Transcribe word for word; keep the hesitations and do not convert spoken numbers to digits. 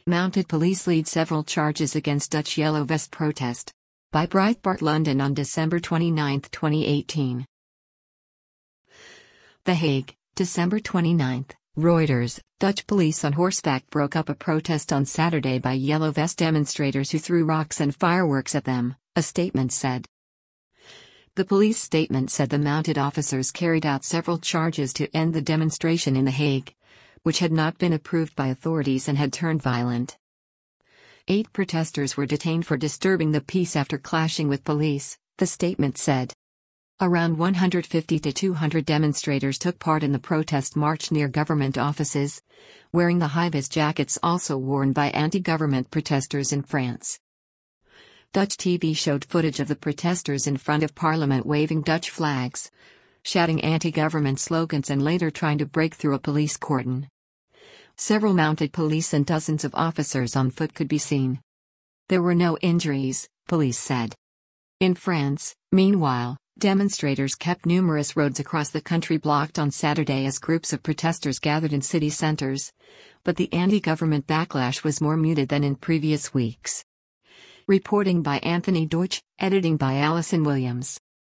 Mounted police lead several charges against Dutch Yellow Vest protest. By Breitbart London on December twenty-ninth, twenty eighteen. The Hague, December twenty-ninth. Reuters, Dutch police on horseback broke up a protest on Saturday by Yellow Vest demonstrators who threw rocks and fireworks at them, a statement said. The police statement said the mounted officers carried out several charges to end the demonstration in The Hague, which had not been approved by authorities and had turned violent. Eight protesters were detained for disturbing the peace after clashing with police, the statement said. Around one hundred fifty to two hundred demonstrators took part in the protest march near government offices, wearing the high-vis jackets also worn by anti-government protesters in France. Dutch T V showed footage of the protesters in front of Parliament waving Dutch flags, shouting anti-government slogans and later trying to break through a police cordon. Several mounted police and dozens of officers on foot could be seen. There were no injuries, police said. In France, meanwhile, demonstrators kept numerous roads across the country blocked on Saturday as groups of protesters gathered in city centers, but the anti-government backlash was more muted than in previous weeks. Reporting by Anthony Deutsch, editing by Alison Williams.